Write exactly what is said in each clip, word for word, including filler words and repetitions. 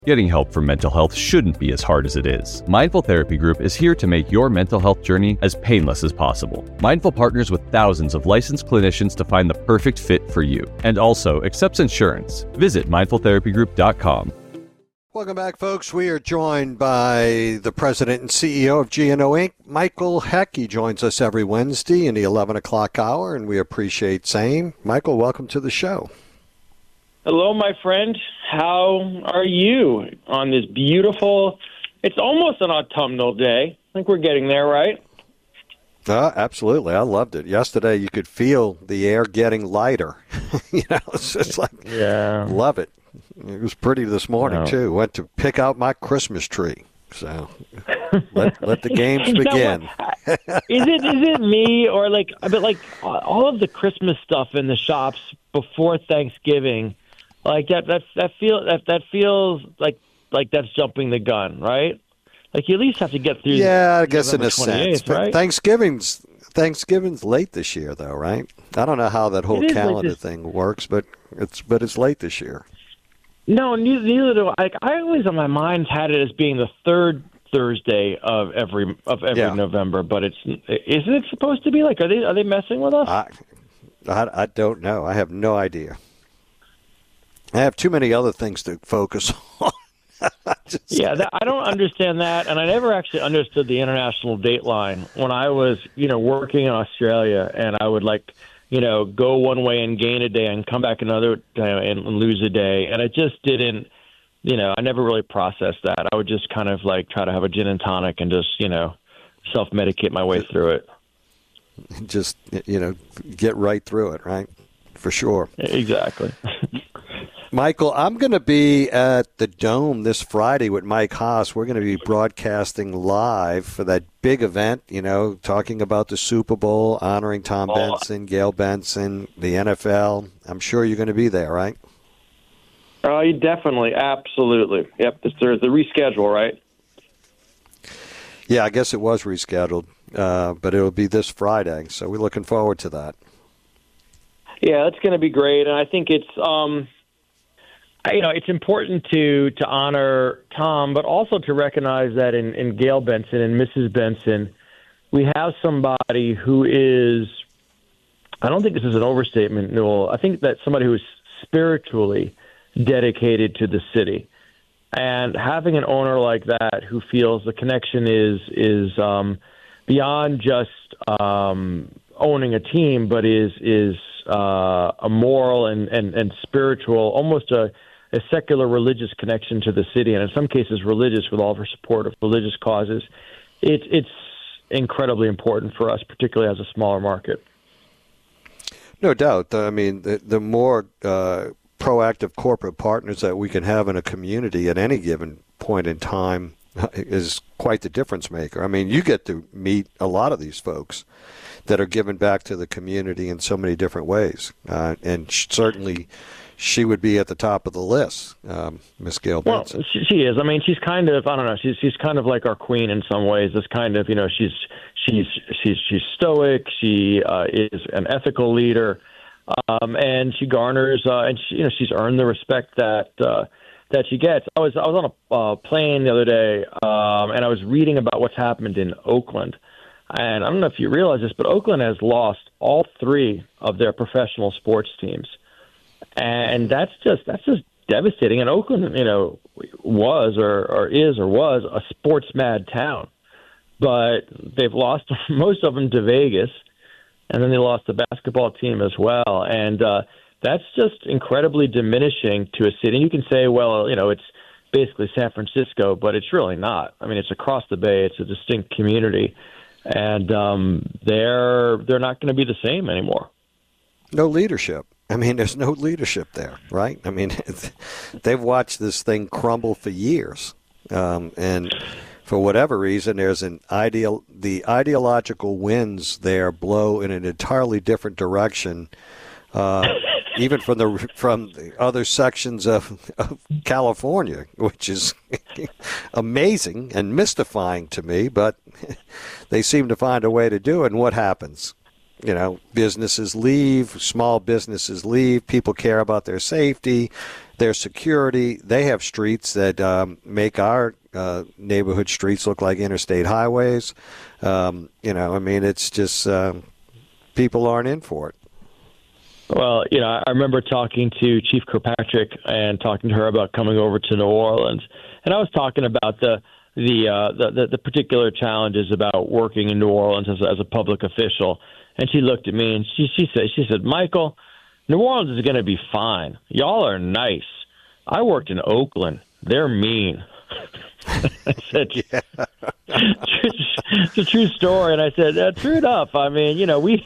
Getting help for mental health shouldn't be as hard as it is. Mindful Therapy Group is here to make your mental health journey as painless as possible. Mindful partners with thousands of licensed clinicians to find the perfect fit for you, and also accepts insurance. Visit mindful therapy group dot com. Welcome back, folks. We are joined by the president and C E O of G and O Incorporated, Michael Heck. He joins us every Wednesday in the eleven o'clock hour, and we appreciate same. Michael, welcome to the show. Hello, my friend. How are you on this beautiful, it's almost an autumnal day. I think we're getting there, right? Uh, absolutely. I loved it. Yesterday, you could feel the air getting lighter. you know, it's just like, yeah, love it. It was pretty this morning, no. too. Went to pick out my Christmas tree. So let, let the games begin. is it is it me or like, I mean, like all of the Christmas stuff in the shops before Thanksgiving, like that that that feel that that feels like like that's jumping the gun, right? Like you at least have to get through. Yeah, I guess in a sense. Right? Thanksgiving's Thanksgiving's late this year, though, right? I don't know how that whole calendar like thing works, but it's but it's late this year. No, neither, neither do I. Like, I always on my mind had it as being the third Thursday of every of every Yeah. November, but it's isn't it supposed to be like? Are they are they messing with us? I, I I don't know. I have no idea. I have too many other things to focus on. Just, yeah, that, I don't understand that, and I never actually understood the international dateline when I was, you know, working in Australia, and I would like, you know, go one way and gain a day, and come back another day and lose a day, and I just didn't, you know, I never really processed that. I would just kind of like try to have a gin and tonic and just, you know, self-medicate my way through it. Just, you know, get right through it, right? For sure. Exactly. Michael, I'm going to be at the Dome this Friday with Mike Haas. We're going to be broadcasting live for that big event, you know, talking about the Super Bowl, honoring Tom Oh. Benson, Gail Benson, the N F L. I'm sure you're going to be there, right? Oh, you definitely, absolutely. Yep, there's the reschedule, right? Yeah, I guess it was rescheduled, uh, but it'll be this Friday, so we're looking forward to that. Yeah, that's going to be great, and I think it's, um, you know, it's important to to honor Tom, but also to recognize that in, in Gail Benson and Missus Benson, we have somebody who is, I don't think this is an overstatement, Newell. I think that somebody who is spiritually dedicated to the city. And having an owner like that who feels the connection is is um, beyond just um, owning a team, but is is uh, a moral and, and, and spiritual, almost a, a secular religious connection to the city, and in some cases religious with all of her support of religious causes. It, it's incredibly important for us, particularly as a smaller market. No doubt. I mean, the, the more uh, proactive corporate partners that we can have in a community at any given point in time is quite the difference maker. I mean, you get to meet a lot of these folks that are giving back to the community in so many different ways. Uh, and certainly she would be at the top of the list, um, Miss Gail Benson. Well, she, she is. I mean, she's kind of, I don't know, she's she's kind of like our queen in some ways. This kind of, you know, she's she's she's she's stoic. She uh, is an ethical leader. Um, and she garners, uh, and she, you know, she's earned the respect that uh, that she gets. I was I was on a uh, plane the other day, um, and I was reading about what's happened in Oakland. And I don't know if you realize this, but Oakland has lost all three of their professional sports teams, and that's just that's just devastating. And Oakland, you know, was or, or is or was a sports mad town, but they've lost most of them to Vegas. And then they lost the basketball team as well. And uh, that's just incredibly diminishing to a city. And you can say, well, you know, it's basically San Francisco, but it's really not. I mean, it's across the bay. It's a distinct community. And um, they're they're not going to be the same anymore. No leadership. I mean, there's no leadership there, right? I mean, they've watched this thing crumble for years. Um, and for whatever reason, there's an ideal, the ideological winds there blow in an entirely different direction, uh, even from the from the other sections of, of California, which is amazing and mystifying to me. But they seem to find a way to do it. And what happens? You know, businesses leave, small businesses leave. People care about their safety. their security. They have streets that um, make our uh, neighborhood streets look like interstate highways. Um, you know, I mean, it's just um, people aren't in for it. Well, you know, I remember talking to Chief Kirkpatrick and talking to her about coming over to New Orleans, and I was talking about the the uh, the, the, the particular challenges about working in New Orleans as, as a public official. And she looked at me and she she said she said, Michael, New Orleans is going to be fine. Y'all are nice. I worked in Oakland. They're mean. I said, yeah. It's a true story, and I said, uh, true enough. I mean, you know, we.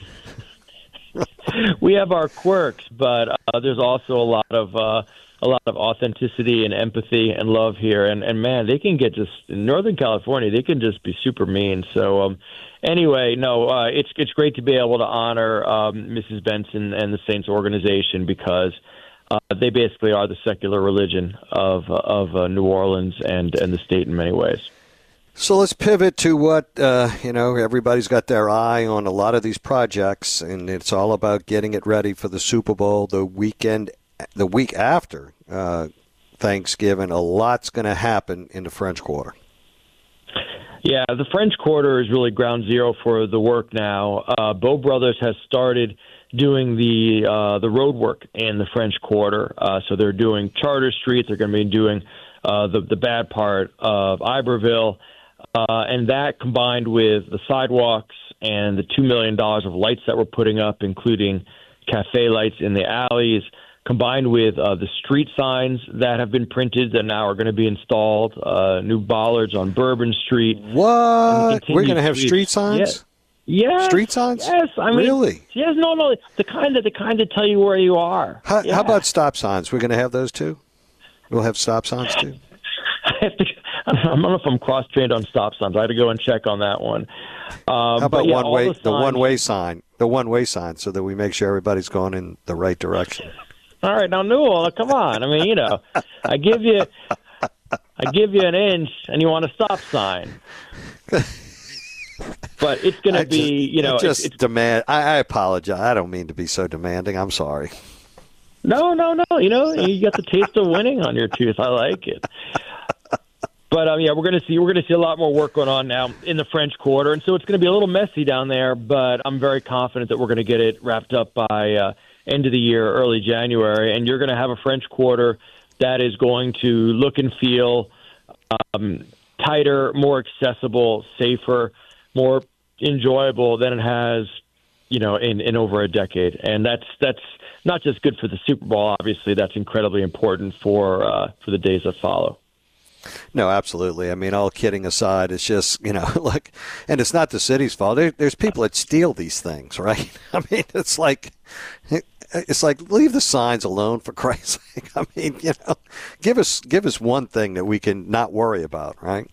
We have our quirks, but uh, there's also a lot of uh, a lot of authenticity and empathy and love here. And, and man, they can get just in Northern California, they can just be super mean. So um, anyway, no, uh, it's it's great to be able to honor um, Missus Benson and the Saints organization because uh, they basically are the secular religion of of uh, New Orleans and and the state in many ways. So let's pivot to what, uh, you know, everybody's got their eye on a lot of these projects, and it's all about getting it ready for the Super Bowl the weekend, the week after uh, Thanksgiving. A lot's going to happen in the French Quarter. Yeah, the French Quarter is really ground zero for the work now. Uh, Beau Brothers has started doing the uh, the road work in the French Quarter. Uh, so they're doing Charter Street. They're going to be doing uh, the, the bad part of Iberville. Uh, and that combined with the sidewalks and the two million dollars of lights that we're putting up, including cafe lights in the alleys, combined with uh, the street signs that have been printed that now are going to be installed, uh, new bollards on Bourbon Street. What? We're going to have street signs? Yeah. Yes. Street signs? Yes. I mean, really? Yes. No. No. The kind of the kind that tell you where you are. How, yeah. how about stop signs? We're going to have those too. We'll have stop signs too. I have to. I don't know if I'm cross-trained on stop signs. I had to go and check on that one. Um, How about yeah, one way? the, the one-way sign. The one-way sign, so that we make sure everybody's going in the right direction. All right, now Newell, come on. I mean, you know, I give you, I give you an inch, and you want a stop sign. But it's going to be, you know, just it's, it's, demand. I, I apologize. I don't mean to be so demanding. I'm sorry. No, no, no. You know, you got the taste of winning on your tooth. I like it. But um, yeah, we're going to see we're going to see a lot more work going on now in the French Quarter, and so it's going to be a little messy down there. But I'm very confident that we're going to get it wrapped up by uh, end of the year, early January, and you're going to have a French Quarter that is going to look and feel um, tighter, more accessible, safer, more enjoyable than it has, you know, in, in over a decade. And that's that's not just good for the Super Bowl. Obviously, that's incredibly important for uh, for the days that follow. No, absolutely. I mean, all kidding aside, it's just, you know, look, and it's not the city's fault. There, there's people that steal these things, right? I mean, it's like, it's like, leave the signs alone, for Christ's sake. I mean, you know, give us give us one thing that we can not worry about, right?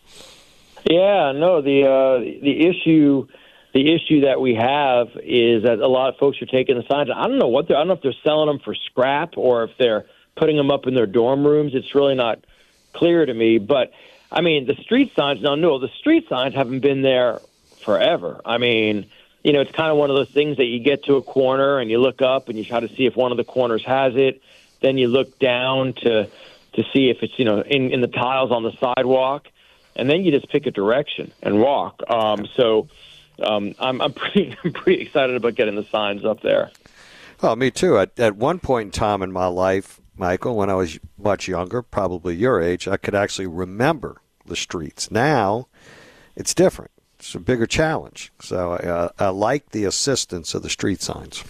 Yeah, no, the uh, the issue the issue that we have is that a lot of folks are taking the signs. I don't know what they're, I don't know if they're selling them for scrap or if they're putting them up in their dorm rooms. It's really not clear to me, but I mean, the street signs, now, no, the street signs haven't been there forever. I mean, you know, it's kind of one of those things that you get to a corner and you look up and you try to see if one of the corners has it. Then you look down to to see if it's, you know, in, in the tiles on the sidewalk, and then you just pick a direction and walk. Um, so um, I'm, I'm pretty I'm pretty excited about getting the signs up there. Well, me too. At, at one point in time in my life, Michael, when I was much younger, probably your age, I could actually remember the streets. Now, it's different. It's a bigger challenge. So uh, I like the assistance of the street signs.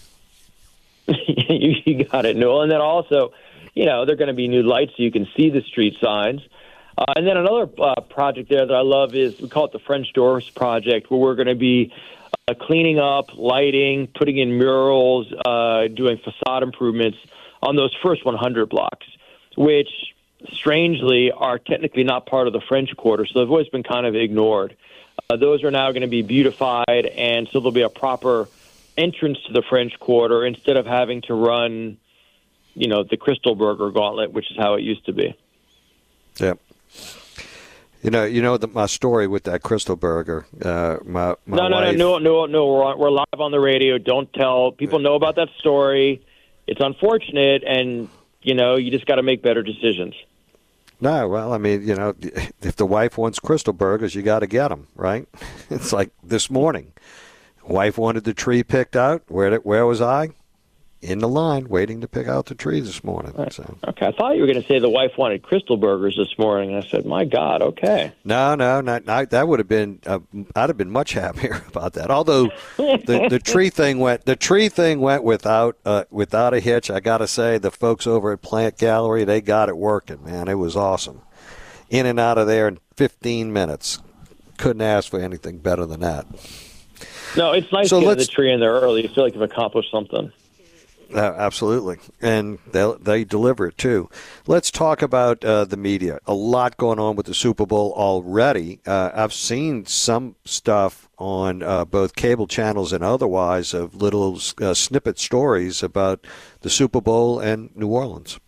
you, you got it, Newell. And then also, you know, there are going to be new lights so you can see the street signs. Uh, and then another uh, project there that I love is, we call it the French Doors Project, where we're going to be uh, cleaning up, lighting, putting in murals, uh, doing facade improvements on those first one hundred blocks, which strangely are technically not part of the French Quarter, so they've always been kind of ignored. Uh, those are now going to be beautified, and so there'll be a proper entrance to the French Quarter instead of having to run, you know, the Crystal Burger gauntlet, which is how it used to be. Yep. You know, you know the, my story with that Crystal Burger. Uh, my, my no, no, wife, no, no, no, no. We're on, we're live on the radio. Don't tell people know about that story. It's unfortunate, and you know, you just got to make better decisions. No, well, I mean, you know, if the wife wants Crystal Burgers, you got to get them, right? It's like this morning. Wife wanted the tree picked out. Where did, where was I? In the line, waiting to pick out the tree this morning. So. Okay, I thought you were going to say the wife wanted Crystal Burgers this morning. I said, my God, okay. No, no, not, not that would have been. Uh, I'd have been much happier about that. Although the, the tree thing went, the tree thing went without uh, without a hitch. I got to say, the folks over at Plant Gallery, they got it working, man. It was awesome. In and out of there in fifteen minutes. Couldn't ask for anything better than that. No, it's nice so to get the tree in there early. You feel like you've accomplished something. Uh, absolutely, and they they deliver it too. Let's talk about uh, the media. A lot going on with the Super Bowl already. Uh, I've seen some stuff on uh, both cable channels and otherwise of little uh, snippet stories about the Super Bowl and New Orleans.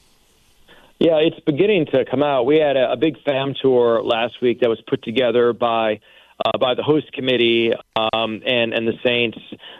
Yeah, it's beginning to come out. We had a, a big fam tour last week that was put together by uh, by the host committee um, and and the Saints.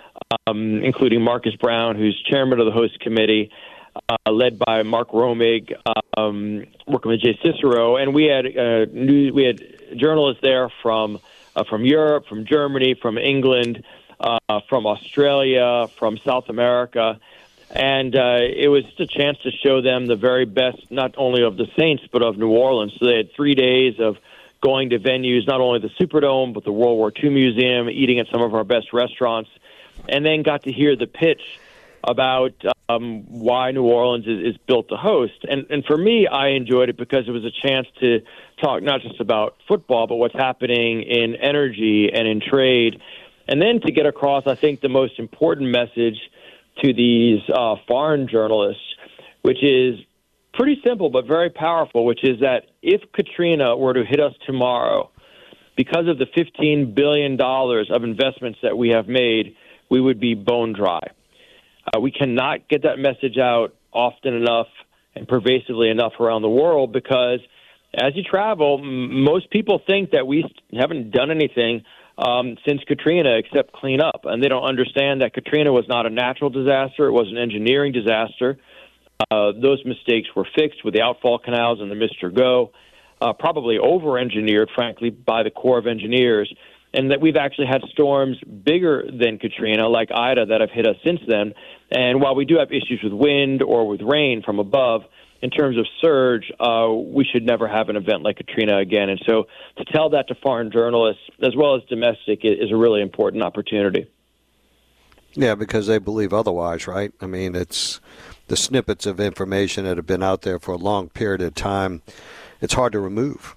Um, including Marcus Brown, who's chairman of the host committee, uh, led by Mark Romig, um, working with Jay Cicero, and we had uh, news, we had journalists there from uh, from Europe, from Germany, from England, uh, from Australia, from South America, and uh, it was just a chance to show them the very best, not only of the Saints but of New Orleans. So they had three days of going to venues, not only the Superdome but the World War Two Museum, eating at some of our best restaurants. And then got to hear the pitch about um, why New Orleans is, is built to host. And, and for me, I enjoyed it because it was a chance to talk not just about football, but what's happening in energy and in trade. And then to get across, I think, the most important message to these uh, foreign journalists, which is pretty simple but very powerful, which is that if Katrina were to hit us tomorrow, because of the fifteen billion dollars of investments that we have made, we would be bone dry. Uh, we cannot get that message out often enough and pervasively enough around the world because as you travel, m- most people think that we haven't done anything um, since Katrina except clean up. And they don't understand that Katrina was not a natural disaster. It was an engineering disaster. Uh, those mistakes were fixed with the outfall canals and the Mister Go, uh, probably over-engineered, frankly, by the Corps of Engineers. And that we've actually had storms bigger than Katrina, like Ida, that have hit us since then. And while we do have issues with wind or with rain from above, in terms of surge, uh, we should never have an event like Katrina again. And so to tell that to foreign journalists, as well as domestic, is a really important opportunity. Yeah, because they believe otherwise, right? I mean, it's the snippets of information that have been out there for a long period of time. It's hard to remove.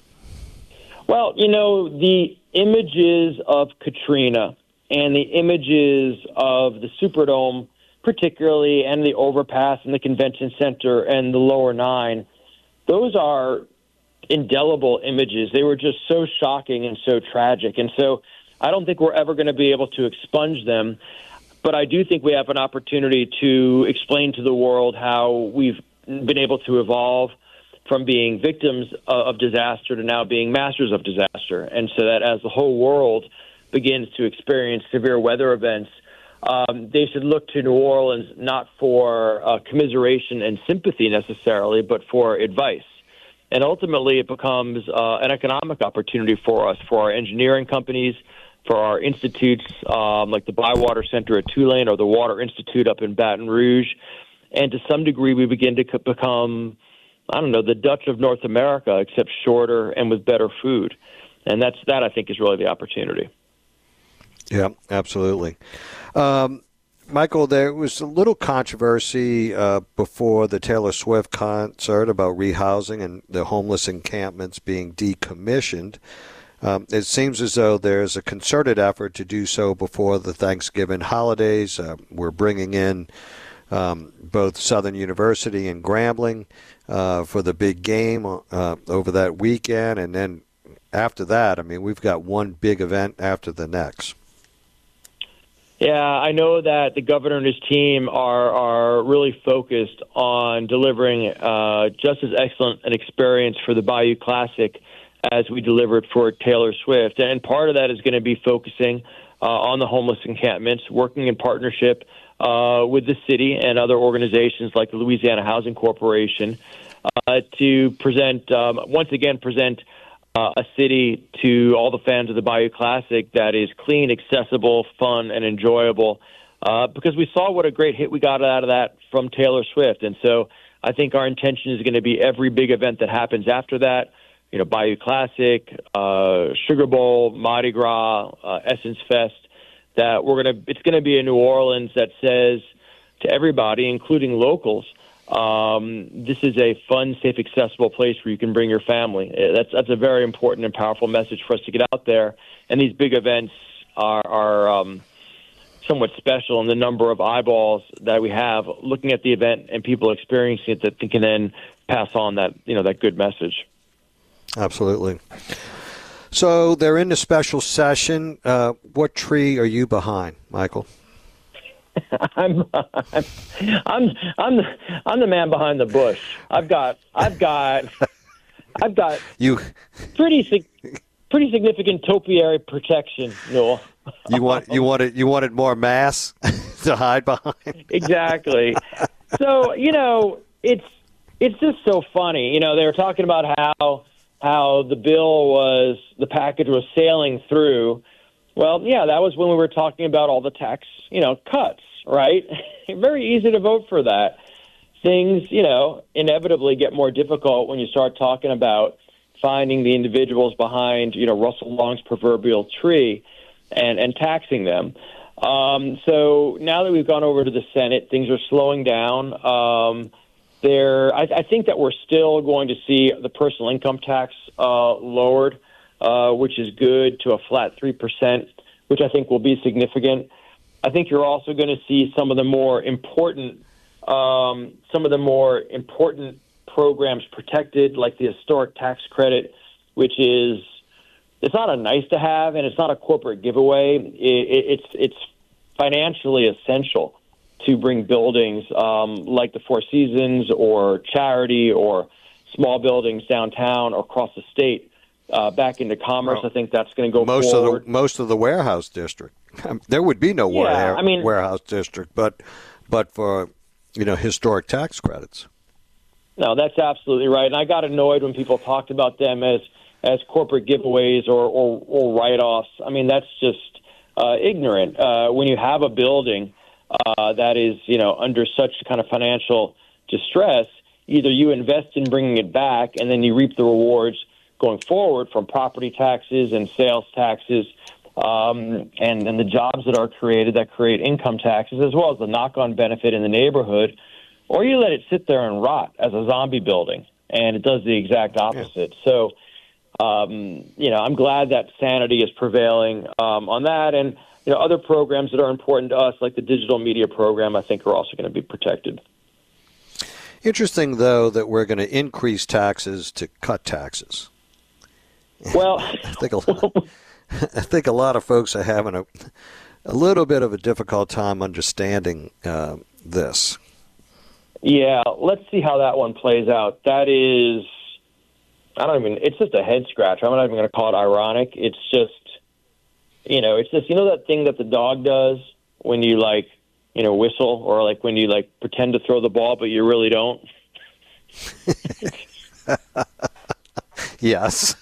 Well, you know, the images of Katrina and the images of the Superdome, particularly, and the overpass and the convention center and the lower nine, those are indelible images. They were just so shocking and so tragic. And so I don't think we're ever going to be able to expunge them. But I do think we have an opportunity to explain to the world how we've been able to evolve from being victims of disaster to now being masters of disaster. And so that as the whole world begins to experience severe weather events, um, they should look to New Orleans not for uh, commiseration and sympathy necessarily, but for advice. And ultimately it becomes uh, an economic opportunity for us, for our engineering companies, for our institutes um, like the Bywater Center at Tulane or the Water Institute up in Baton Rouge. And to some degree we begin to become, I don't know, the Dutch of North America, except shorter and with better food. And that's that, I think, is really the opportunity. Yeah, absolutely. Um, Michael, there was a little controversy uh, before the Taylor Swift concert about rehousing and the homeless encampments being decommissioned. Um, it seems as though there's a concerted effort to do so before the Thanksgiving holidays. Uh, we're bringing in um, both Southern University and Grambling uh, for the big game uh, over that weekend. And then after that, I mean, we've got one big event after the next. Yeah, I know that the governor and his team are are really focused on delivering uh, just as excellent an experience for the Bayou Classic as we delivered for Taylor Swift. And part of that is going to be focusing uh, on the homeless encampments, working in partnership uh, with the city and other organizations like the Louisiana Housing Corporation uh, to present, um, once again, present uh, a city to all the fans of the Bayou Classic that is clean, accessible, fun, and enjoyable. Uh, because we saw what a great hit we got out of that from Taylor Swift. And so I think our intention is going to be every big event that happens after that, you know, Bayou Classic, uh, Sugar Bowl, Mardi Gras, uh, Essence Fest, that we're going to, it's going to be in New Orleans that says to everybody, including locals, um, this is a fun, safe, accessible place where you can bring your family. That's, that's a very important and powerful message for us to get out there. And these big events are, are, um, somewhat special in the number of eyeballs that we have looking at the event and people experiencing it that can then pass on that, you know, that good message. Absolutely. So they're in the special session. Uh, what tree are you behind, Michael? I'm, I'm, I'm, I'm, the, I'm the man behind the bush. I've got, I've got, I've got you pretty, pretty significant topiary protection, Noel. You want you wanted you wanted more mass to hide behind. Exactly. So you know it's it's just so funny. You know they were talking about how how the bill was the package was sailing through. Well, yeah, that was when we were talking about all the tax you know cuts, right? Very easy to vote for that. Things you know inevitably get more difficult when you start talking about finding the individuals behind you know Russell Long's proverbial tree. And, and taxing them. Um, so now that we've gone over to the Senate, things are slowing down. Um, there, I, I think that we're still going to see the personal income tax uh, lowered, uh, which is good, to a flat three percent, which I think will be significant. I think you're also going to see some of the more important, um, some of the more important programs protected, like the historic tax credit, which is it's not a nice to have, and it's not a corporate giveaway. It, it, it's it's financially essential to bring buildings um, like the Four Seasons or Charity or small buildings downtown or across the state uh, back into commerce. Well, I think that's going to go most forward. Of the, most of the warehouse district. There would be no yeah, ware, I mean, warehouse district, but but for you know historic tax credits. No, that's absolutely right. And I got annoyed when people talked about them as as corporate giveaways or, or, or write-offs. I mean, that's just uh, ignorant. Uh, when you have a building uh, that is, you know, under such kind of financial distress, either you invest in bringing it back and then you reap the rewards going forward from property taxes and sales taxes um, and, and the jobs that are created that create income taxes, as well as the knock-on benefit in the neighborhood, or you let it sit there and rot as a zombie building, and it does the exact opposite. Yeah. So, Um, you know, I'm glad that sanity is prevailing um, on that. And, you know, other programs that are important to us, like the digital media program, I think are also going to be protected. Interesting, though, that we're going to increase taxes to cut taxes. Well, I think a lot, I think a lot of folks are having a, a little bit of a difficult time understanding uh, this. Yeah, let's see how that one plays out. That is... I don't even, it's just a head scratcher. I'm not even going to call it ironic. It's just, you know, it's just, you know, that thing that the dog does when you like, you know, whistle or like when you like pretend to throw the ball, but you really don't. Yes.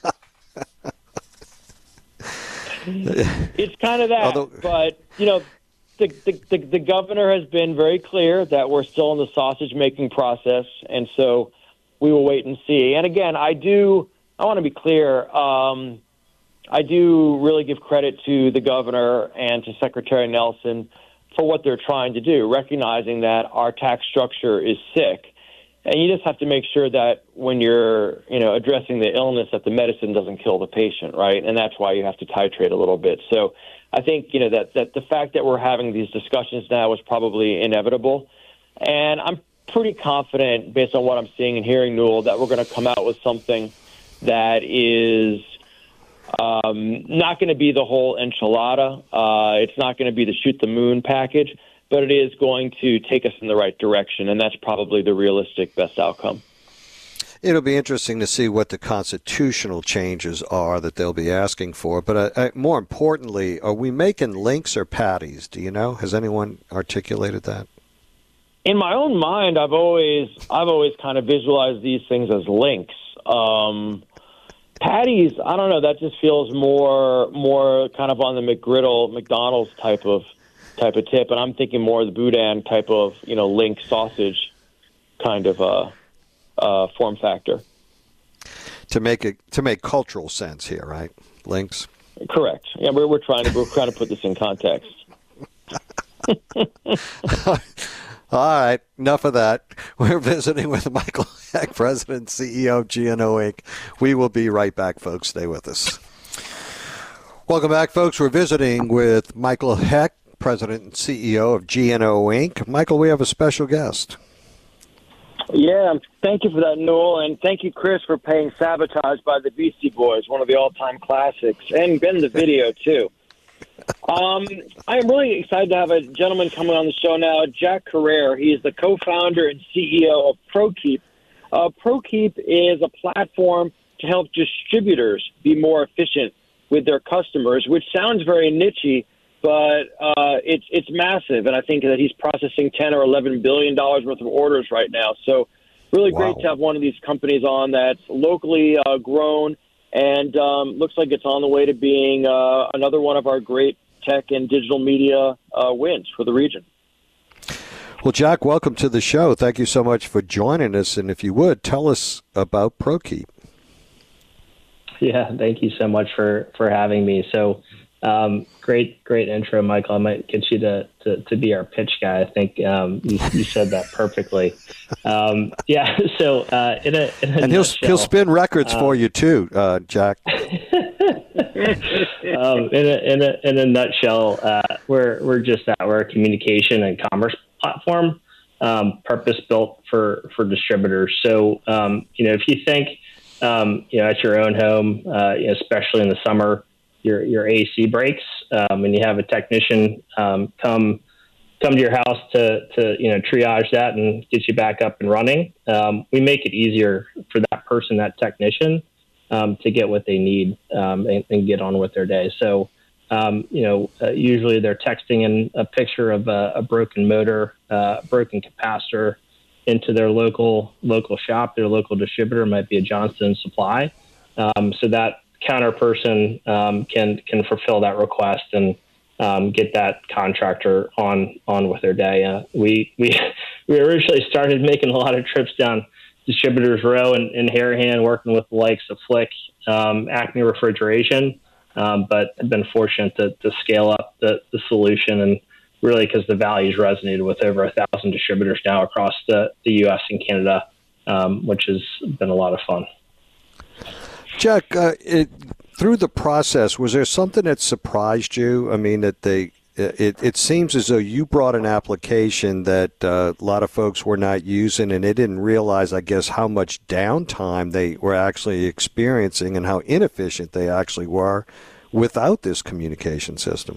It's kind of that, Although, but you know, the, the, the, the governor has been very clear that we're still in the sausage making process. And so, we will wait and see. And again, I do, I want to be clear, um, I do really give credit to the governor and to Secretary Nelson for what they're trying to do, recognizing that our tax structure is sick. And you just have to make sure that when you're, you know, addressing the illness, that the medicine doesn't kill the patient, right? And that's why you have to titrate a little bit. So I think, you know, that, that the fact that we're having these discussions now is probably inevitable. And I'm pretty confident, based on what I'm seeing and hearing, Newell, that we're going to come out with something that is um, not going to be the whole enchilada. Uh, it's not going to be the shoot the moon package, but it is going to take us in the right direction, and that's probably the realistic best outcome. It'll be interesting to see what the constitutional changes are that they'll be asking for. But uh, uh, more importantly, are we making links or patties? Do you know? Has anyone articulated that? In my own mind, I've always I've always kind of visualized these things as links. Um, patties, I don't know. That just feels more more kind of on the McGriddle, McDonald's type of type of tip, and I'm thinking more of the boudin type of, you know, link sausage kind of uh, uh, form factor. To make it to make cultural sense here, right? Links. Correct. Yeah, we're we're trying to we're trying to put this in context. All right, enough of that. We're visiting with Michael Heck, President and C E O of G N O Incorporated. We will be right back, folks. Stay with us. Welcome back, folks. We're visiting with Michael Heck, President and C E O of G N O Incorporated. Michael, we have a special guest. Yeah, thank you for that, Noel, and thank you, Chris, for playing Sabotage by the Beastie Boys, one of the all-time classics, and Ben the video, too. Um, I am really excited to have a gentleman coming on the show now, Jack Carrere. He is the co-founder and C E O of ProKeep. Uh, ProKeep is a platform to help distributors be more efficient with their customers, which sounds very niche-y, but uh, it's it's massive. And I think that he's processing ten or eleven billion dollars worth of orders right now. So really Wow. great to have one of these companies on that's locally uh, grown. And um, looks like it's on the way to being uh, another one of our great tech and digital media uh, wins for the region. Well, Jack, welcome to the show. Thank you so much for joining us. And if you would, tell us about ProKeep. Yeah, thank you so much for, for having me. So um, great, great intro, Michael. I might get you to, to, to be our pitch guy. I think um, you, you said that perfectly. Um, yeah, so uh, in a, in a And he'll, nutshell, he'll spin records um, for you, too, uh, Jack. um, in, a, in, a, in a nutshell, uh, we're, we're just that. We're a communication and commerce platform, um, purpose-built for, for distributors. So, um, you know, if you think, um, you know, at your own home, uh, you know, especially in the summer, your your A C breaks, um, and you have a technician um, come come to your house to to you know triage that and get you back up and running. Um, we make it easier for that person, that technician, um, to get what they need um, and, and get on with their day. So, um, you know, uh, usually they're texting in a picture of a, a broken motor, uh, broken capacitor, into their local local shop. Their local distributor might be a Johnston Supply, um, so that counter person um, can can fulfill that request and um, get that contractor on on with their day. Uh, we we we originally started making a lot of trips down Distributors Row in, in Harahan, working with the likes of Flick, um, Acme Refrigeration, um, but I've been fortunate to, to scale up the, the solution, and really because the values resonated with over a thousand distributors now across the, the U S and Canada, um, which has been a lot of fun. Jack, uh, it, through the process, was there something that surprised you? I mean, that they it, it seems as though you brought an application that uh, a lot of folks were not using, and they didn't realize, I guess, how much downtime they were actually experiencing and how inefficient they actually were without this communication system.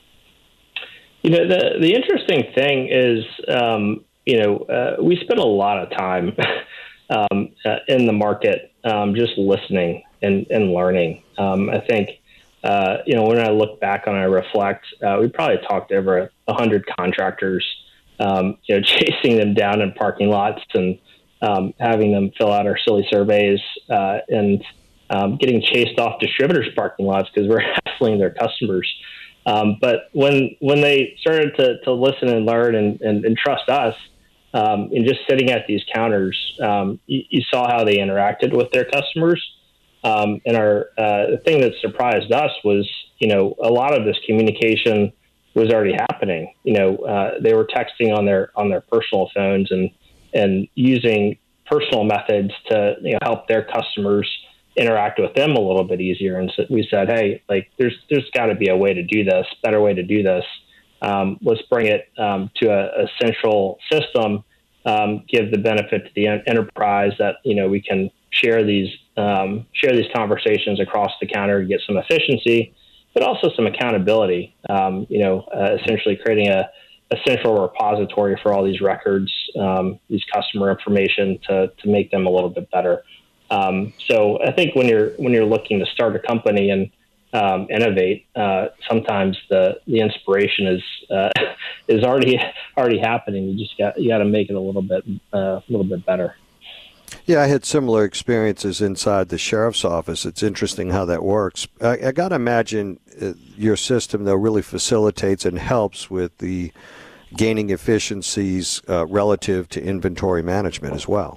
You know, the the interesting thing is, um, you know, uh, we spend a lot of time um, uh, in the market um, just listening and, and learning. Um, I think, uh, you know, when I look back on, I reflect, uh, we probably talked to over a hundred contractors, um, you know, chasing them down in parking lots and um, having them fill out our silly surveys uh, and um, getting chased off distributors' parking lots because we're hassling their customers. Um, but when when they started to, to listen and learn and, and, and trust us, um, and just sitting at these counters, um, you, you saw how they interacted with their customers. Um, and our uh, the thing that surprised us was, you know, a lot of this communication was already happening. You know, uh, they were texting on their on their personal phones and and using personal methods to, you know, help their customers interact with them a little bit easier. And so we said, hey, like there's there's got to be a way to do this, better way to do this. Um, let's bring it um, to a, a central system, um, give the benefit to the en- enterprise that, you know, we can share these um, share these conversations across the counter to get some efficiency, but also some accountability. Um, you know, uh, essentially creating a a central repository for all these records, um, these customer information to to make them a little bit better. Um, so I think when you're when you're looking to start a company and um, innovate, uh, sometimes the the inspiration is uh, is already already happening. You just got you got to make it a little bit uh, a little bit better. Yeah, I had similar experiences inside the sheriff's office. It's interesting how that works. I, I got to imagine uh, your system, though, really facilitates and helps with the gaining efficiencies uh, relative to inventory management as well.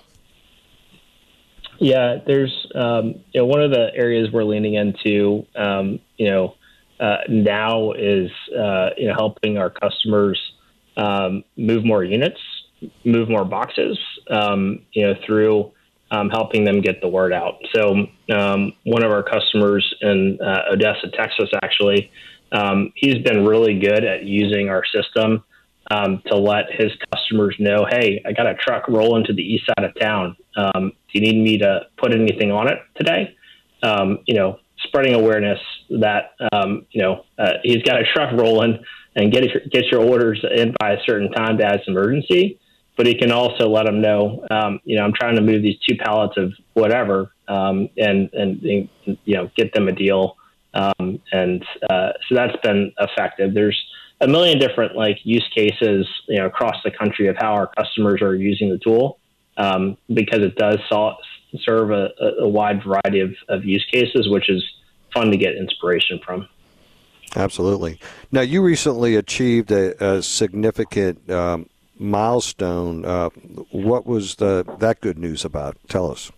Yeah, there's um, you know, one of the areas we're leaning into, um, you know, uh, now is uh, you know helping our customers um, move more units, move more boxes, um, you know, through um, helping them get the word out. So um, one of our customers in uh, Odessa, Texas, actually, um, he's been really good at using our system um, to let his customers know, hey, I got a truck rolling to the east side of town. Um, do you need me to put anything on it today? Um, you know, spreading awareness that, um, you know, uh, he's got a truck rolling and get your, get your orders in by a certain time as an emergency. But he can also let them know, um, you know, I'm trying to move these two pallets of whatever, um, and, and, you know, get them a deal. Um, and uh, so that's been effective. There's a million different like use cases, you know, across the country of how our customers are using the tool, um, because it does so- serve a, a wide variety of, of use cases, which is fun to get inspiration from. Absolutely. Now, you recently achieved a, a significant um, milestone. Uh, what was the that good news about? Tell us.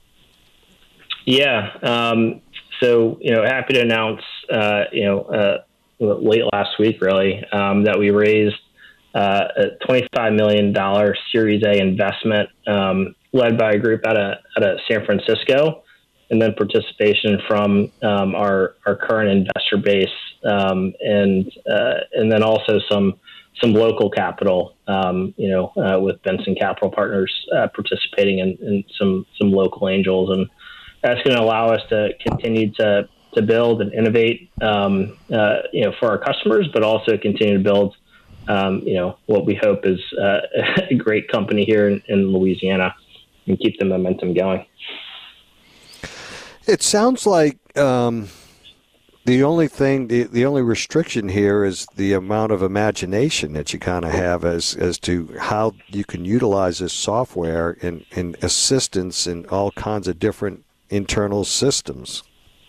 Yeah. Um, so, you know, happy to announce, uh, you know, uh, late last week, really, um, that we raised uh, a twenty-five million dollars Series A investment um, led by a group out of, out of San Francisco, and then participation from um, our, our current investor base, um, and uh, and then also some some local capital, um, you know, uh, with Benson Capital Partners uh, participating in, in some some local angels, and that's going to allow us to continue to to build and innovate, um, uh, you know, for our customers, but also continue to build, um, you know, what we hope is uh, a great company here in, in Louisiana, and keep the momentum going. It sounds like um, the only thing, the, the only restriction here is the amount of imagination that you kind of have as as to how you can utilize this software in, in assistance in all kinds of different internal systems.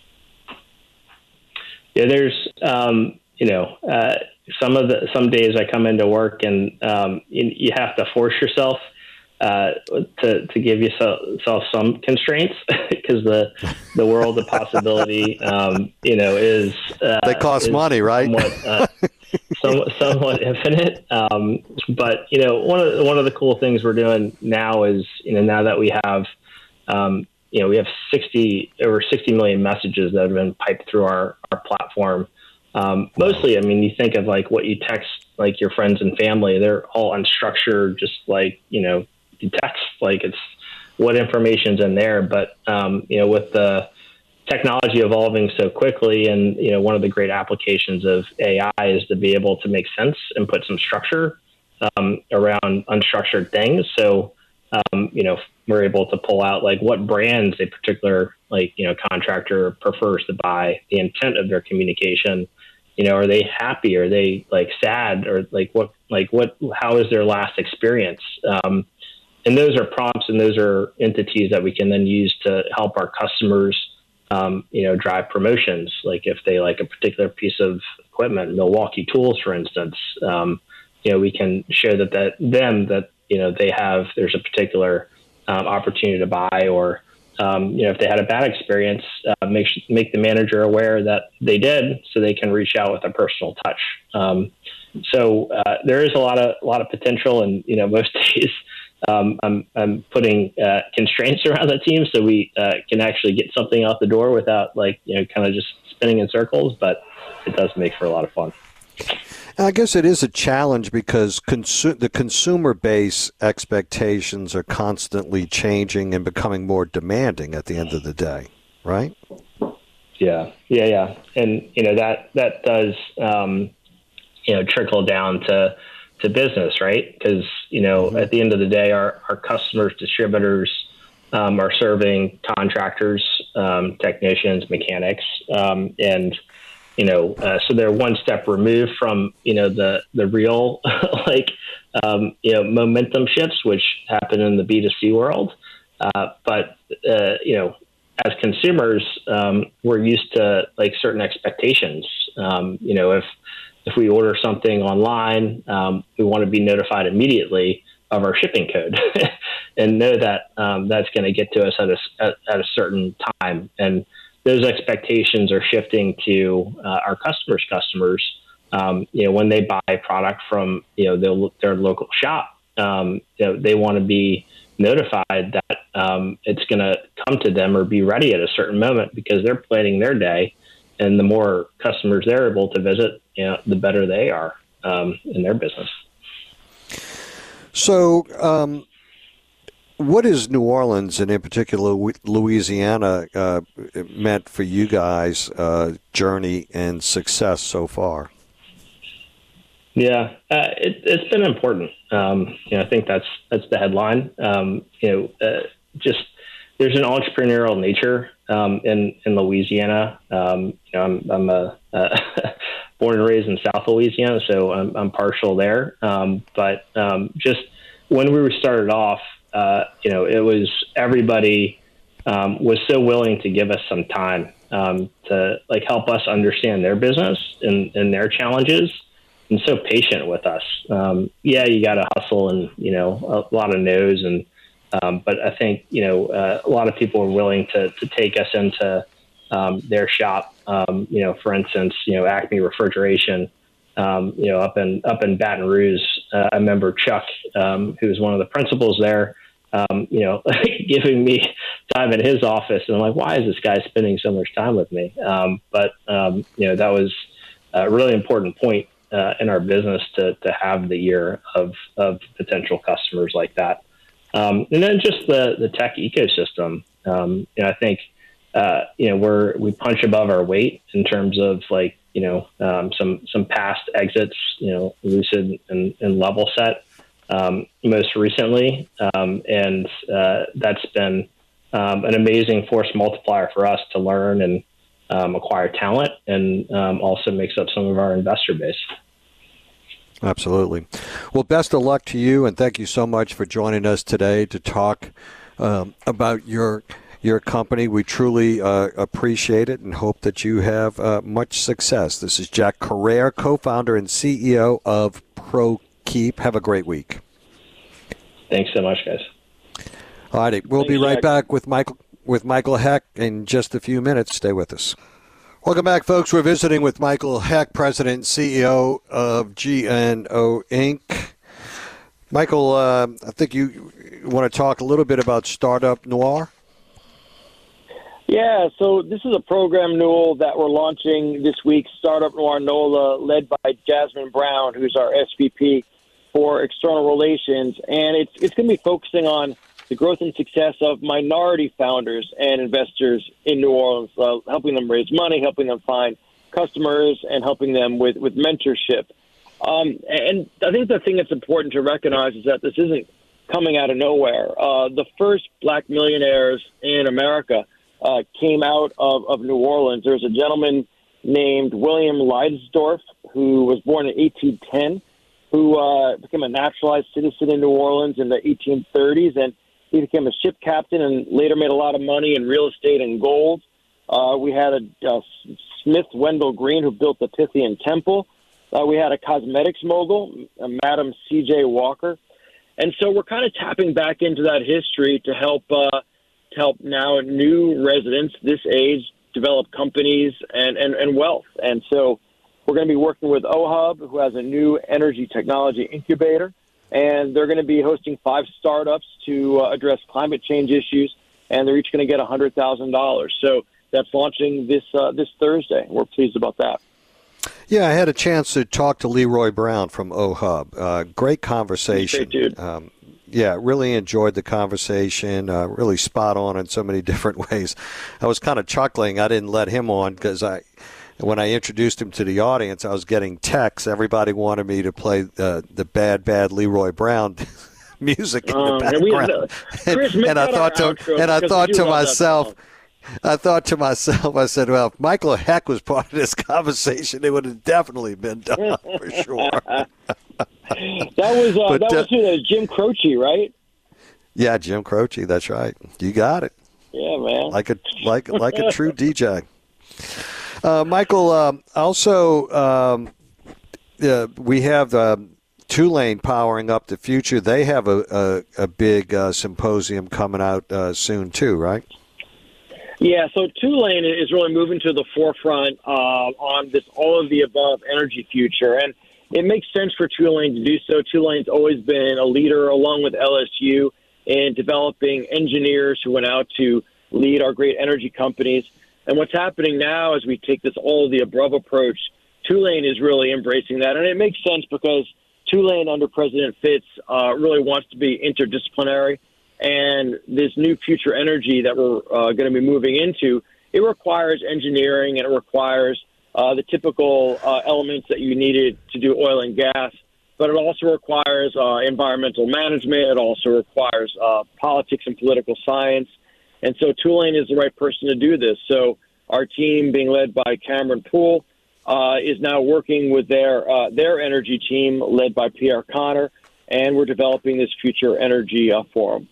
Yeah, there's, um, you know, uh, some of the some days I come into work and um, you, you have to force yourself uh, to to give yourself some constraints because the the world of possibility, um, you know, is uh, they cost is money, right? Somewhat, uh, somewhat, somewhat infinite. Um, but you know, one of the, one of the cool things we're doing now is, you know, now that we have um, you know, we have sixty over sixty million messages that have been piped through our, our platform. Um, mostly, I mean, you think of like what you text, like your friends and family, they're all unstructured, just like, you know, you text, like it's what information's in there. But, um, you know, with the technology evolving so quickly, and, you know, one of the great applications of A I is to be able to make sense and put some structure um, around unstructured things. So, um, you know, we're able to pull out like what brands a particular like, you know, contractor prefers to buy, the intent of their communication. You know, are they happy? Are they like sad? Or like what, like what, how is their last experience? Um, and those are prompts, and those are entities that we can then use to help our customers, um, you know, drive promotions. Like if they like a particular piece of equipment, Milwaukee Tools, for instance, um, you know, we can show that, that them that, you know, they have, there's a particular um, opportunity to buy, or, um, you know, if they had a bad experience, uh, make, make the manager aware that they did, so they can reach out with a personal touch. Um, so uh, there is a lot of, a lot of potential, and, you know, most days um, I'm, I'm putting uh, constraints around the team so we uh, can actually get something out the door without like, you know, kind of just spinning in circles, but it does make for a lot of fun. I guess it is a challenge because consu- the consumer base expectations are constantly changing and becoming more demanding at the end of the day, right? Yeah, yeah, yeah. And, you know, that, that does, um, you know, trickle down to to business, right? Because, you know, mm-hmm. at the end of the day, our, our customers, distributors um, are serving contractors, um, technicians, mechanics, um, and, you know, uh, so they're one step removed from, you know, the, the real, like, um, you know, momentum shifts, which happen in the B two C world. Uh, but, uh, you know, as consumers, um, we're used to like certain expectations. Um, you know, if, if we order something online, um, we want to be notified immediately of our shipping code and know that um, that's going to get to us at a, at, at a certain time. And those expectations are shifting to uh, our customers' customers. Um, you know, when they buy product from, you know, their, their local shop, um, you know, they want to be notified that um, it's going to come to them or be ready at a certain moment because they're planning their day. And the more customers they're able to visit, you know, the better they are um, in their business. So, um, what is New Orleans, and in particular Louisiana, uh, meant for you guys' uh, journey and success so far? Yeah, uh, it, it's been important. Um, you know, I think that's that's the headline. Um, you know, uh, just there's an entrepreneurial nature um, in in Louisiana. Um, you know, I'm I'm a, uh, born and raised in South Louisiana, so I'm, I'm partial there. Um, but um, just when we were started off, uh, you know, it was everybody um, was so willing to give us some time um, to like help us understand their business and, and their challenges. And so patient with us. Um, yeah, you got to hustle and, you know, a lot of no's. And, um, but I think, you know, uh, a lot of people are willing to, to take us into um, their shop. Um, you know, for instance, you know, Acme Refrigeration, um, you know, up in, up in Baton Rouge. Uh, I remember Chuck, um, who's one of the principals there, um, you know, giving me time in his office. And I'm like, why is this guy spending so much time with me? Um, but, um, you know, that was a really important point. Uh, in our business to to have the year of of potential customers like that, um, and then just the the tech ecosystem. Um, you know, I think uh, you know we're we punch above our weight in terms of like you know um, some some past exits. You know, Lucid and, and Level Set um, most recently, um, and uh, that's been um, an amazing force multiplier for us to learn and. Um, acquire talent and um, also makes up some of our investor base. Absolutely. Well, best of luck to you, and thank you so much for joining us today to talk um, about your your company. We truly uh, appreciate it and hope that you have uh, much success. This is Jack Carrere, co-founder and C E O of ProKeep. Have a great week. Thanks so much, guys. All righty. We'll Thanks, be right Jack. back with Michael. with Michael Heck in just a few minutes. Stay with us. Welcome back, folks. We're visiting with Michael Heck, President and C E O of G N O Incorporated. Michael, uh, I think you want to talk a little bit about Startup Noir. Yeah, so this is a program, Newell, that we're launching this week, Startup Noir NOLA, led by Jasmine Brown, who's our S V P for External Relations. And it's it's going to be focusing on the growth and success of minority founders and investors in New Orleans, uh, helping them raise money, helping them find customers, and helping them with, with mentorship. Um, and I think the thing that's important to recognize is that this isn't coming out of nowhere. Uh, the first black millionaires in America uh, came out of, of New Orleans. There's a gentleman named William Leidsdorf who was born in eighteen ten, who uh, became a naturalized citizen in New Orleans in the eighteen thirties, and he became a ship captain and later made a lot of money in real estate and gold. Uh, we had a, a Smith Wendell Green who built the Pythian Temple. Uh, we had a cosmetics mogul, uh, Madam C J Walker. And so we're kind of tapping back into that history to help uh, to help now new residents this age develop companies and, and, and wealth. And so we're going to be working with OHub, who has a new energy technology incubator. And they're going to be hosting five startups to uh, address climate change issues, and they're each going to get one hundred thousand dollars. So that's launching this uh, this Thursday. We're pleased about that. Yeah, I had a chance to talk to Leroy Brown from OHub. Uh, great conversation. Great dude. Um, yeah, really enjoyed the conversation. Uh, really spot on in so many different ways. I was kind of chuckling. I didn't let him on because I when I introduced him to the audience, I was getting texts. Everybody wanted me to play uh, the bad, bad Leroy Brown music in Um, the and we- background. Chris, and, make and I that thought our to outro and I because thought we do to love that myself, song. I thought to myself, I said, well, if Michael Heck was part of this conversation, it would have definitely been done for sure. That was uh, But, that uh, was who, that was Jim Croce, right? Yeah, Jim Croce, that's right. You got it. Yeah, man. Like a like like a true D J. Uh, Michael, um, also um, uh, we have uh, Tulane powering up the future. They have a a, a big uh, symposium coming out uh, soon too, right? Yeah, so Tulane is really moving to the forefront uh, on this all of the above energy future, and it makes sense for Tulane to do so. Tulane's always been a leader, along with L S U, in developing engineers who went out to lead our great energy companies. And what's happening now as we take this all of the above approach, Tulane is really embracing that, and it makes sense because Tulane under President Fitz uh, really wants to be interdisciplinary. And this new future energy that we're uh, going to be moving into, it requires engineering and it requires uh, the typical uh, elements that you needed to do oil and gas. But it also requires uh, environmental management. It also requires uh, politics and political science. And so Tulane is the right person to do this. So our team, being led by Cameron Poole, uh, is now working with their uh, their energy team, led by Pierre Connor, and we're developing this future energy uh, forum.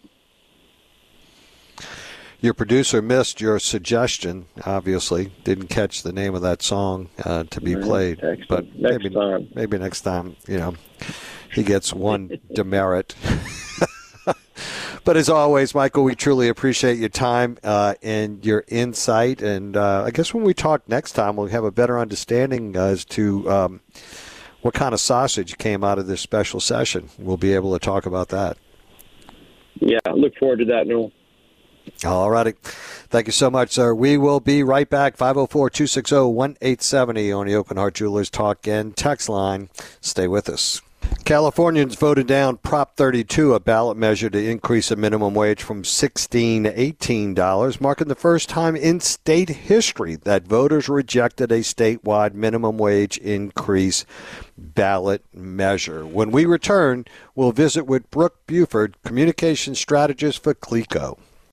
Your producer missed your suggestion, obviously. Didn't catch the name of that song uh, to be played. Next, but next maybe, time. maybe next time, you know, he gets one demerit. But as always, Michael, we truly appreciate your time uh, and your insight. And uh, I guess when we talk next time, we'll have a better understanding as to um, what kind of sausage came out of this special session. We'll be able to talk about that. Yeah, look forward to that, Newell. All righty. Thank you so much, sir. We will be right back. five oh four, two six oh, one eight seven oh on the Open Heart Jewelers Talk and text line. Stay with us. Californians voted down Prop thirty-two, a ballot measure to increase the minimum wage from sixteen dollars to eighteen dollars, marking the first time in state history that voters rejected a statewide minimum wage increase ballot measure. When we return, we'll visit with Brooke Buford, communications strategist for CLECO.